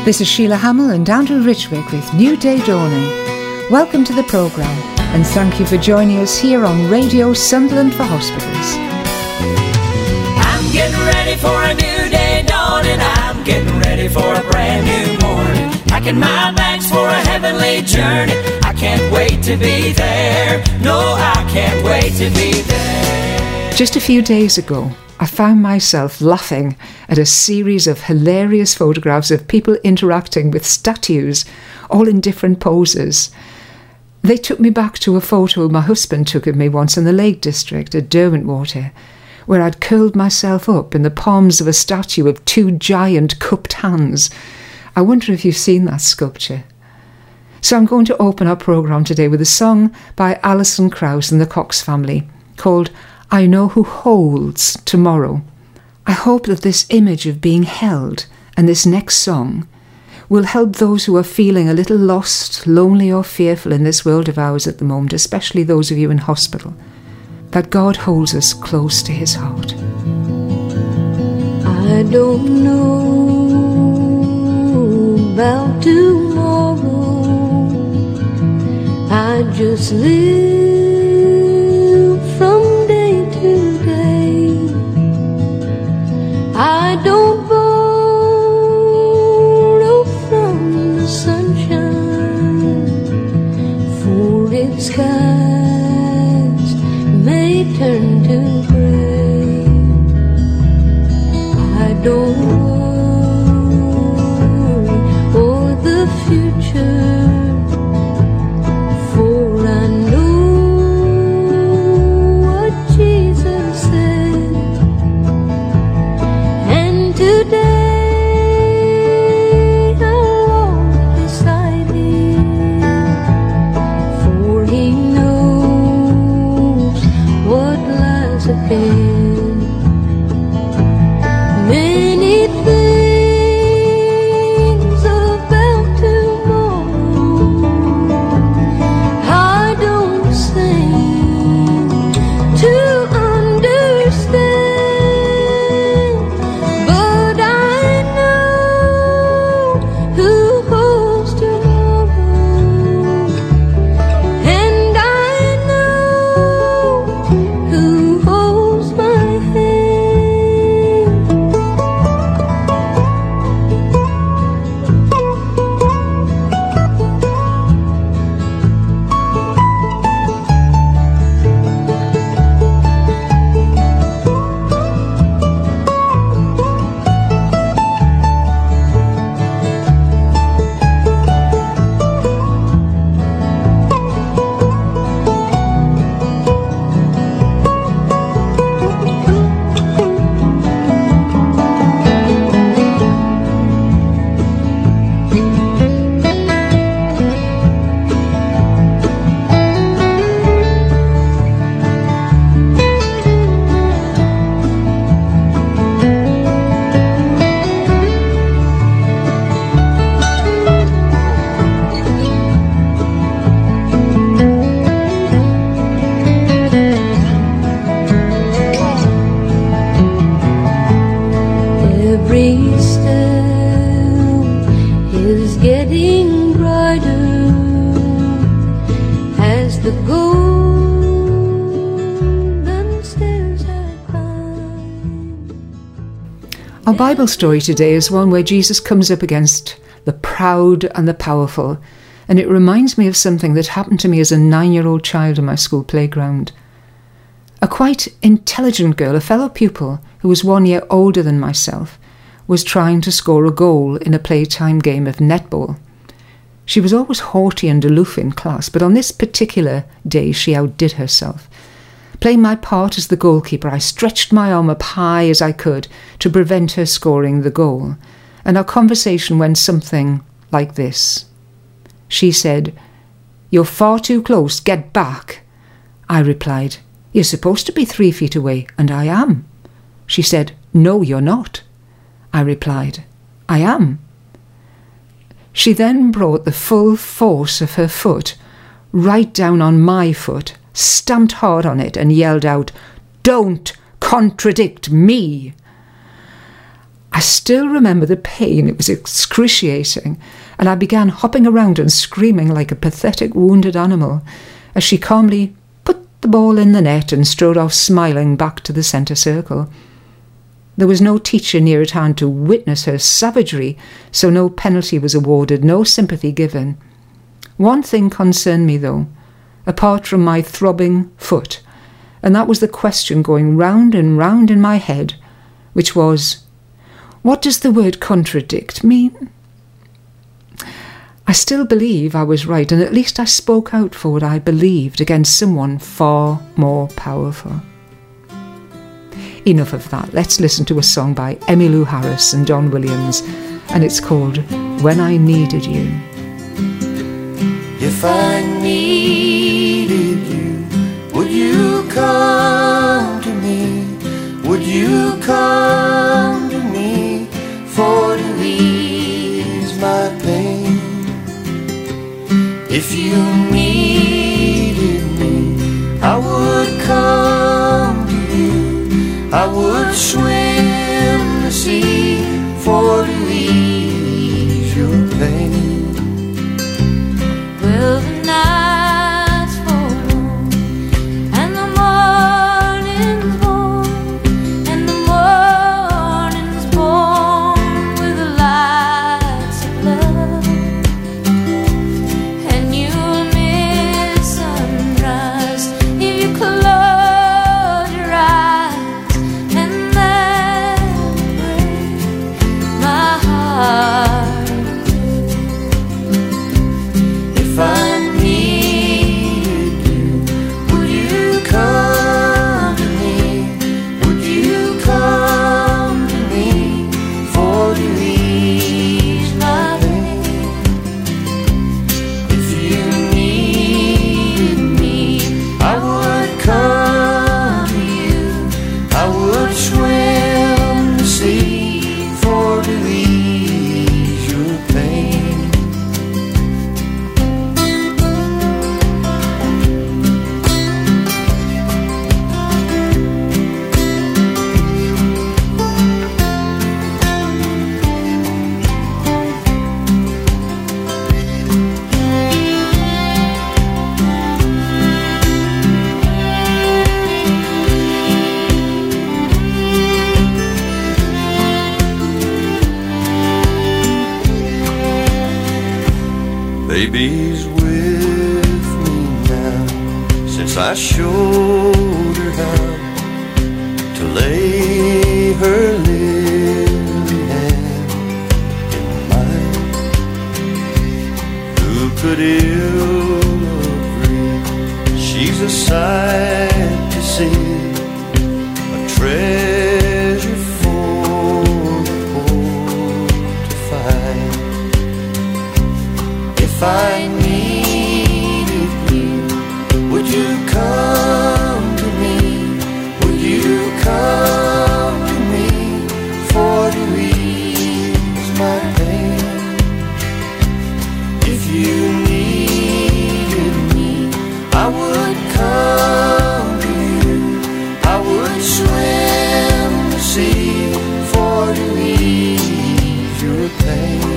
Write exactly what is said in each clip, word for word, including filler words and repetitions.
This is Sheila Hamill and Andrew Richwick with New Day Dawning. Welcome to the programme and thank you for joining us here on Radio Sunderland for Hospitals. I'm getting ready for a new day dawning. I'm getting ready for a brand new morning. Packing my bags for a heavenly journey. I can't wait to be there. No, I can't wait to be there. Just a few days ago, I found myself laughing at a series of hilarious photographs of people interacting with statues, all in different poses. They took me back to a photo my husband took of me once in the Lake District at Derwentwater, where I'd curled myself up in the palms of a statue of two giant cupped hands. I wonder if you've seen that sculpture. So I'm going to open our programme today with a song by Alison Krauss and the Cox family called I Know Who Holds Tomorrow. I hope that this image of being held and this next song will help those who are feeling a little lost, lonely or fearful in this world of ours at the moment, especially those of you in hospital, that God holds us close to his heart. I don't know about tomorrow, I just live from I don't borrow from the sunshine, for its skies may turn to gray. I don't worry for the future, for I know what Jesus said. Today I'll walk beside him, for he knows what lies ahead. Many things about tomorrow I don't seem to understand. Our Bible story today is one where Jesus comes up against the proud and the powerful, and it reminds me of something that happened to me as a nine-year-old child in my school playground. A quite intelligent girl, a fellow pupil who was one year older than myself, was trying to score a goal in a playtime game of netball. She was always haughty and aloof in class, but on this particular day she outdid herself. Playing my part as the goalkeeper, I stretched my arm up high as I could to prevent her scoring the goal, and our conversation went something like this. She said, "You're far too close, get back." I replied, "You're supposed to be three feet away, and I am." She said, "No, you're not." I replied, "I am." She then brought the full force of her foot right down on my foot, stamped hard on it and yelled out, "Don't contradict me." I still remember the pain. It was excruciating, and I began hopping around and screaming like a pathetic wounded animal as she calmly put the ball in the net and strode off smiling back to the centre circle. There was no teacher near at hand to witness her savagery, so no penalty was awarded, no sympathy given. One thing concerned me, though, apart from my throbbing foot, and that was the question going round and round in my head, which was, what does the word contradict mean? I still believe I was right, and at least I spoke out for what I believed against someone far more powerful. Enough of that. Let's listen to a song by Emmylou Harris and Don Williams, and it's called When I Needed You. If I needed you, would you come to me? Would you come to me for to ease my pain? If you needed me, I would come to you. I would swim the sea for to ease your pain. Well, the night's fallen and the morning's born, and the morning's born with the lights of love, and you'll miss sunrise if you close your eyes, and that'll break my heart. If I needed you, would you come to me? Would you come to me for to ease my pain? If you needed me, I would come to you. I would swim the sea for to ease your pain. Baby's with me now, since I showed her how to lay her lily hand in mine. Who could ill agree? She's a sight to see, a treasure for the poor to find. If I needed you, would you come to me? Would you come to me for to ease my pain? If you needed me, I would come to you. I would swim the sea for to ease your pain.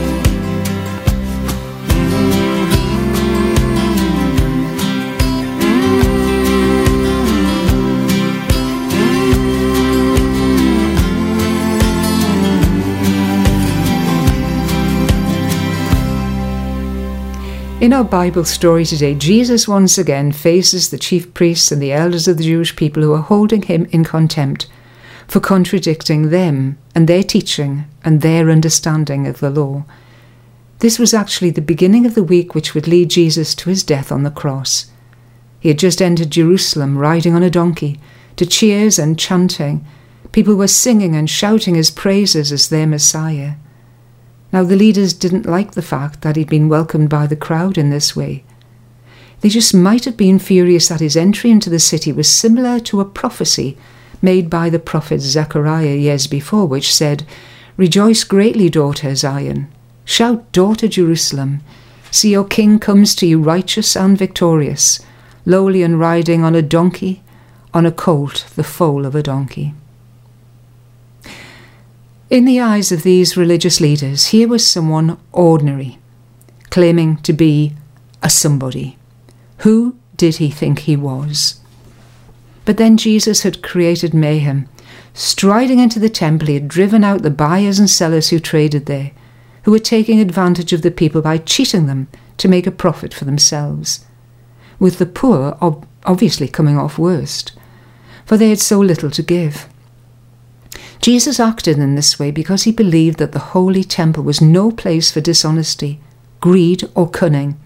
In our Bible story today, Jesus once again faces the chief priests and the elders of the Jewish people who are holding him in contempt for contradicting them and their teaching and their understanding of the law. This was actually the beginning of the week which would lead Jesus to his death on the cross. He had just entered Jerusalem riding on a donkey, to cheers and chanting. People were singing and shouting his praises as their Messiah. Now, the leaders didn't like the fact that he'd been welcomed by the crowd in this way. They just might have been furious that his entry into the city was similar to a prophecy made by the prophet Zechariah years before, which said, "Rejoice greatly, daughter Zion. Shout, daughter Jerusalem. See, your king comes to you righteous and victorious, lowly and riding on a donkey, on a colt, the foal of a donkey." In the eyes of these religious leaders, here was someone ordinary, claiming to be a somebody. Who did he think he was? But then Jesus had created mayhem. Striding into the temple, he had driven out the buyers and sellers who traded there, who were taking advantage of the people by cheating them to make a profit for themselves, with the poor ob- obviously coming off worst, for they had so little to give. Jesus acted in this way because he believed that the holy temple was no place for dishonesty, greed, or cunning.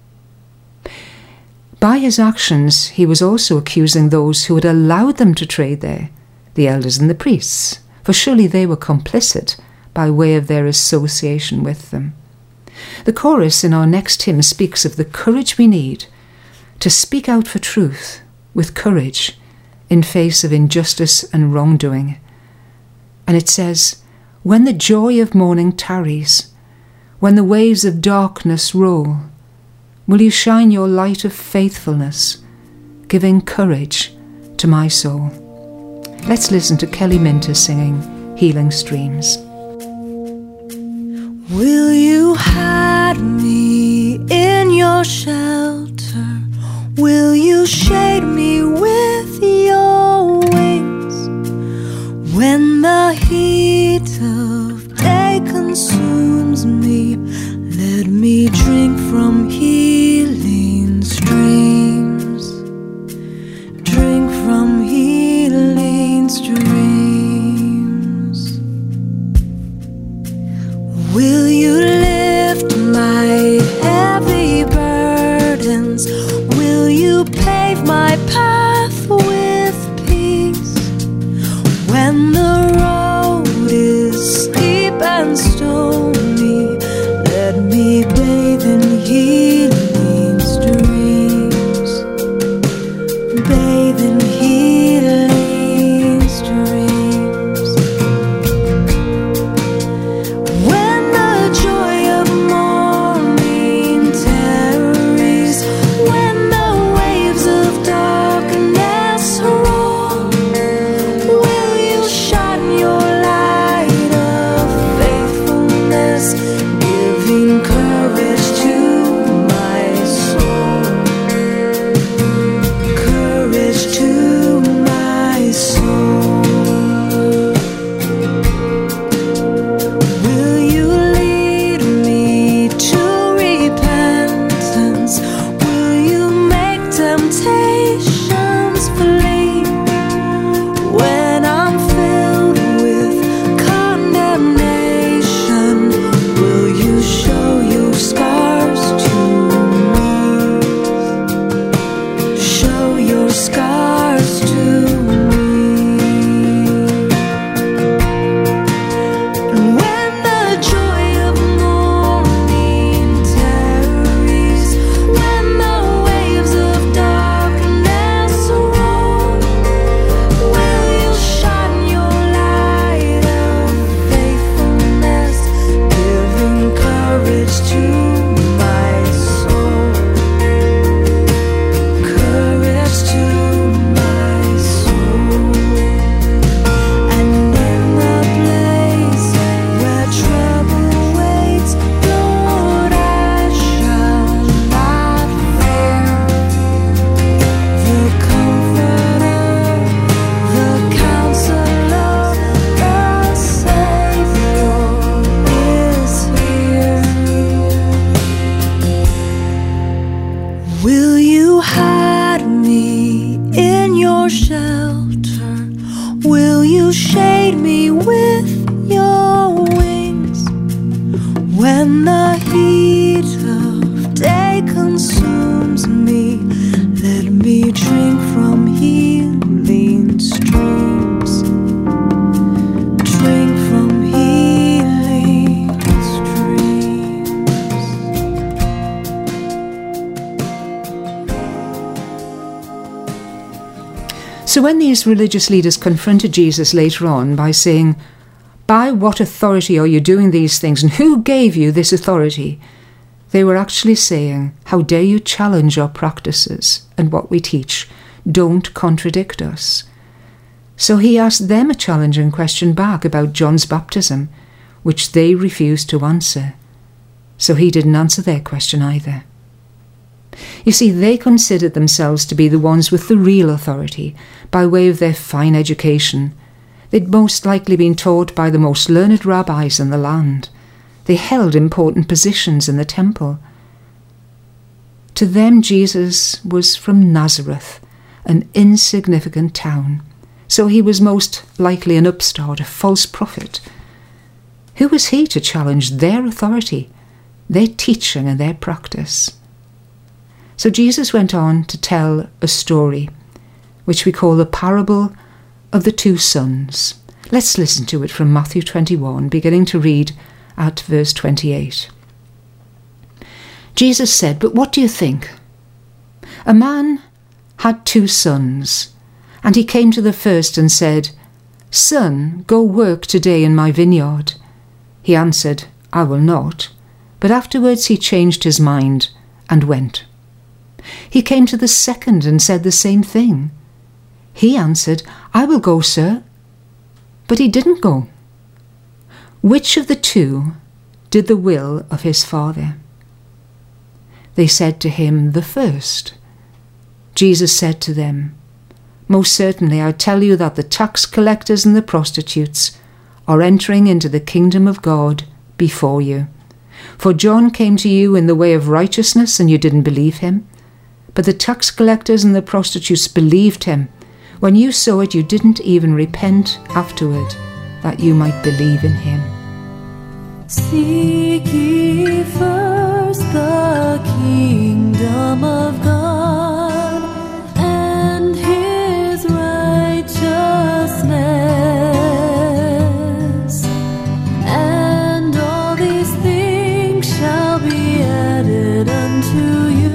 By his actions, he was also accusing those who had allowed them to trade there, the elders and the priests, for surely they were complicit by way of their association with them. The chorus in our next hymn speaks of the courage we need to speak out for truth with courage in face of injustice and wrongdoing. And it says, "When the joy of morning tarries, when the waves of darkness roll, will you shine your light of faithfulness, giving courage to my soul?" Let's listen to Kelly Minter singing Healing Streams. Will you hide me in your shelter? Will you shade me with your wings? When the heat of day consumes me, let me drink from healing streams. Drink from healing streams. Will you lift my heavy burdens? Will you pave my path with peace? When the road is steep and stony, let me bathe in healing streams. Bathe in healing streams. When the joy of morning tarries, when the waves of darkness roll, will you shine your light of faithfulness, giving courage to my soul? Courage to my soul. Will you lead me to repentance? Will you make temptations flee? When I'm filled with condemnation, will you show your scars to me? Show your scars to me. And when the joy of morning tarries, when the waves of darkness roll, will you shine your light of faithfulness, giving courage to my soul? Courage to my soul. And in the place where trouble waits, Lord, I shall not fear. The Comforter, the Counselor, the Savior is here. Will you hide me in your shelter? Will you shade me with your wings? When the heat of day consumes me, let me drink from healing streams. Drink from healing streams. So when these religious leaders confronted Jesus later on by saying, "By what authority are you doing these things, and who gave you this authority?" they were actually saying, "How dare you challenge our practices and what we teach? Don't contradict us." So he asked them a challenging question back about John's baptism, which they refused to answer. So he didn't answer their question either. You see, they considered themselves to be the ones with the real authority by way of their fine education. They'd most likely been taught by the most learned rabbis in the land. They held important positions in the temple. To them, Jesus was from Nazareth, an insignificant town. So he was most likely an upstart, a false prophet. Who was he to challenge their authority, their teaching and their practice? So Jesus went on to tell a story, which we call the parable of the two sons. Let's listen to it from Matthew twenty-one, beginning to read at verse twenty-eight. Jesus said, "But what do you think? A man had two sons, and he came to the first and said, 'Son, go work today in my vineyard.' He answered, 'I will not.' But afterwards he changed his mind and went. He came to the second and said the same thing. He answered, 'I will go, sir.' But he didn't go. Which of the two did the will of his father?" They said to him, "The first." Jesus said to them, "Most certainly I tell you that the tax collectors and the prostitutes are entering into the kingdom of God before you. For John came to you in the way of righteousness, and you didn't believe him. But the tax collectors and the prostitutes believed him. When you saw it, you didn't even repent afterward, that you might believe in him." Seek ye first the kingdom of God and his righteousness, and all these things shall be added unto you.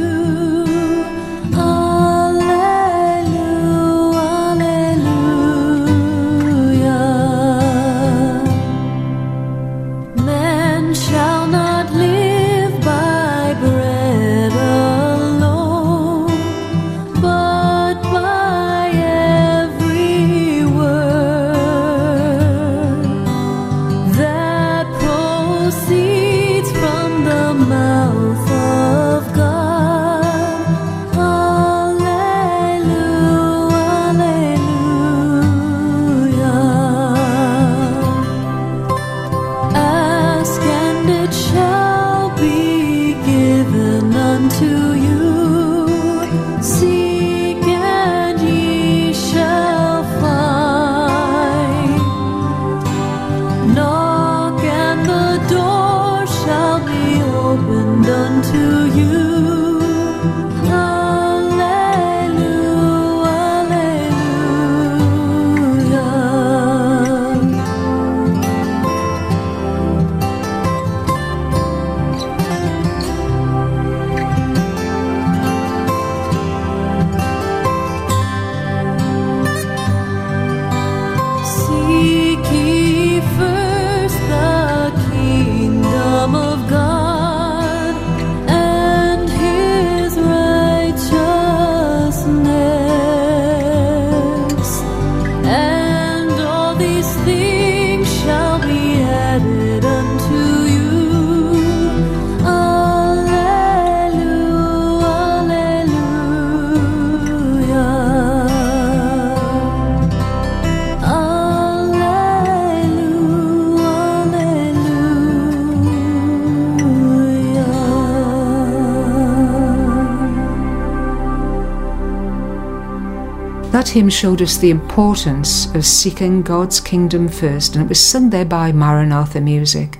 That hymn showed us the importance of seeking God's kingdom first, and it was sung there by Maranatha Music.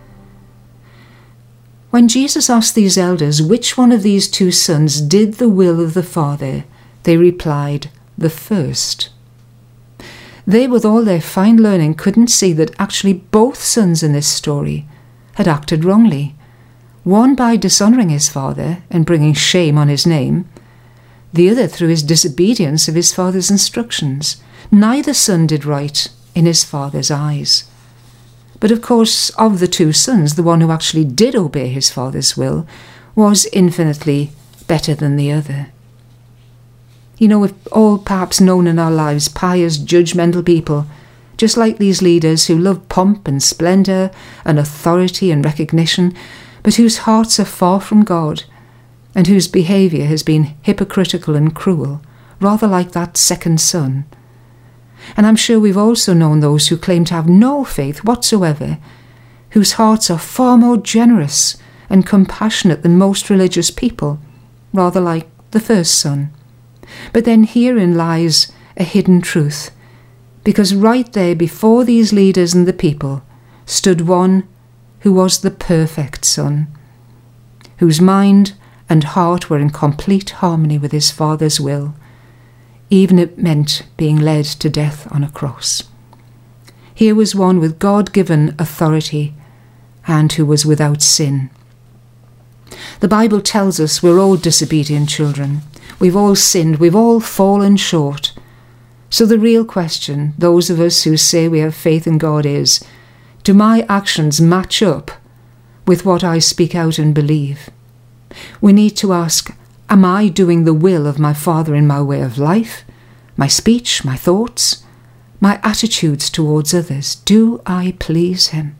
When Jesus asked these elders which one of these two sons did the will of the Father, they replied, "The first." They, with all their fine learning, couldn't see that actually both sons in this story had acted wrongly. One by dishonouring his father and bringing shame on his name, the other through his disobedience of his father's instructions. Neither son did right in his father's eyes. But of course, of the two sons, the one who actually did obey his father's will was infinitely better than the other. You know, we've all perhaps known in our lives pious, judgmental people, just like these leaders who love pomp and splendour and authority and recognition, but whose hearts are far from God, and whose behaviour has been hypocritical and cruel, rather like that second son. And I'm sure we've also known those who claim to have no faith whatsoever, whose hearts are far more generous and compassionate than most religious people, rather like the first son. But then herein lies a hidden truth, because right there before these leaders and the people stood one who was the perfect son, whose mind and heart were in complete harmony with his Father's will, even if it meant being led to death on a cross. Here was one with God-given authority and who was without sin. The Bible tells us we're all disobedient children. We've all sinned. We've all fallen short. So the real question, those of us who say we have faith in God, is, do my actions match up with what I speak out and believe? We need to ask, am I doing the will of my Father in my way of life, my speech, my thoughts, my attitudes towards others? Do I please him?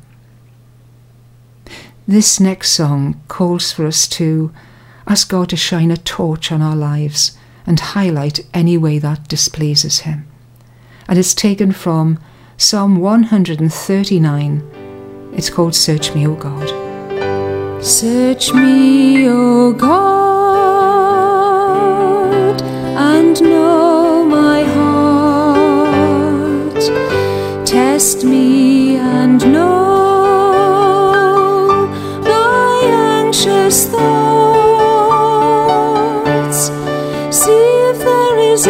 This next song calls for us to ask God to shine a torch on our lives and highlight any way that displeases him. And it's taken from Psalm one thirty-nine. It's called Search Me, O God. Search me, O God, and know my heart. Test me and know my anxious thoughts. See if there is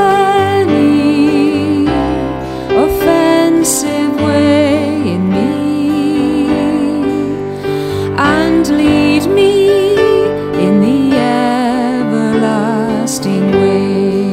any offensive way in me, and lead me in the everlasting way.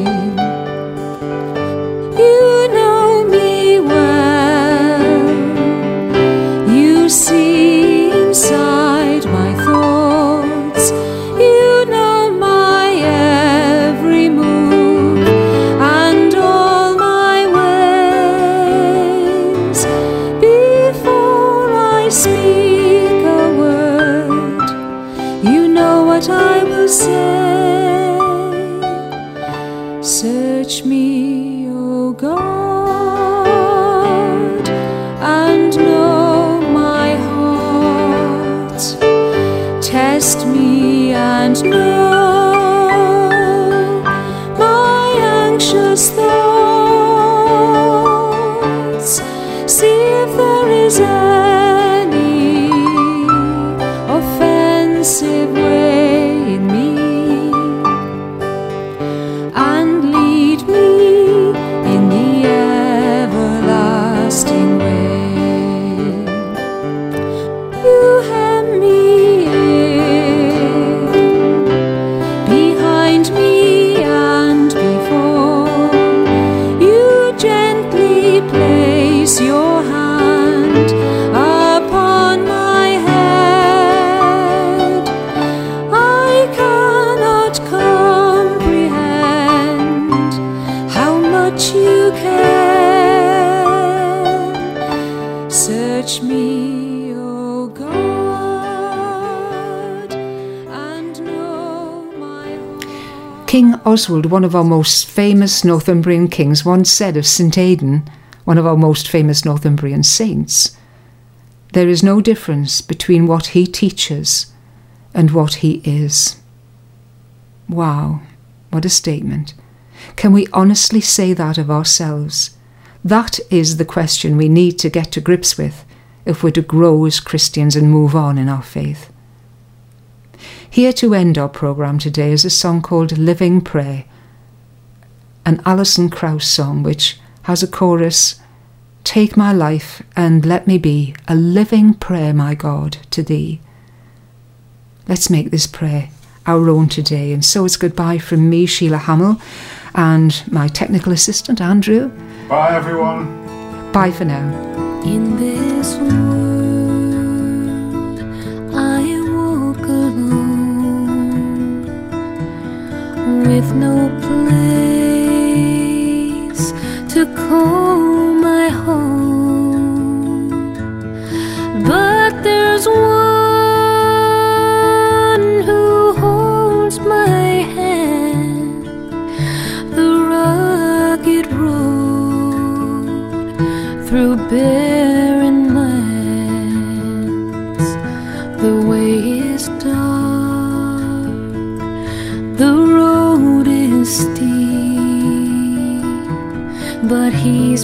You know me well, you see inside my thoughts, you know my every move and all my ways. Before I speak a word, you know what I will say. Search me, O God, and know my heart. Test me and know my anxious thoughts. See if there is any offensive way in me, and lead me in the everlasting way. You hem me in, behind me and before. You gently place your hand upon my head. I cannot comprehend how much you care. Search me, O God, and know my heart. King Oswald, one of our most famous Northumbrian kings, once said of Saint Aidan, one of our most famous Northumbrian saints, there is no difference between what he teaches and what he is. Wow, what a statement. Can we honestly say that of ourselves? That is the question we need to get to grips with if we're to grow as Christians and move on in our faith. Here to end our programme today is a song called Living Prayer, an Alison Krauss song which has a chorus, take my life and let me be a living prayer, my God, to thee. Let's make this prayer our own today. And so it's goodbye from me, Sheila Hamill, and my technical assistant, Andrew. Bye, everyone. Bye for now. In this world I walk alone, with no place but He's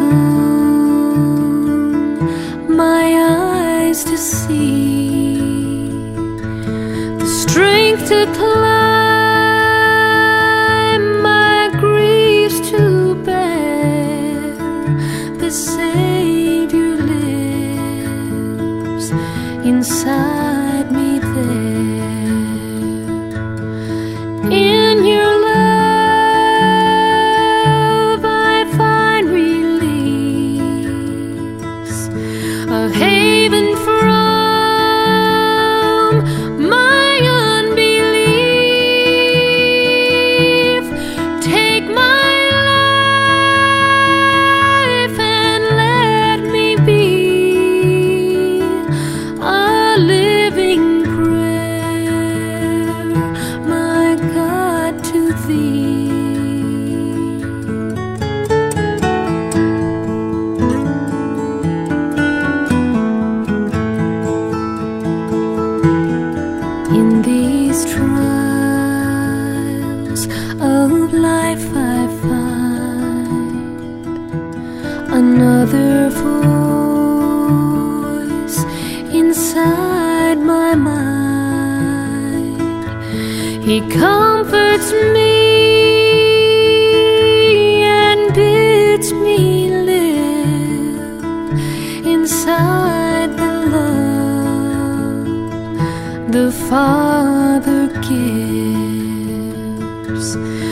become my eyes to see, the strength to climb, my griefs to bear. The Savior lives inside me there. In your love I find release, a haven from my unbelief. Take my life and let me be a living prayer, my God, to Thee. In these trials of life I find another voice inside my mind. He comforts me and bids me live inside the love the Father gives.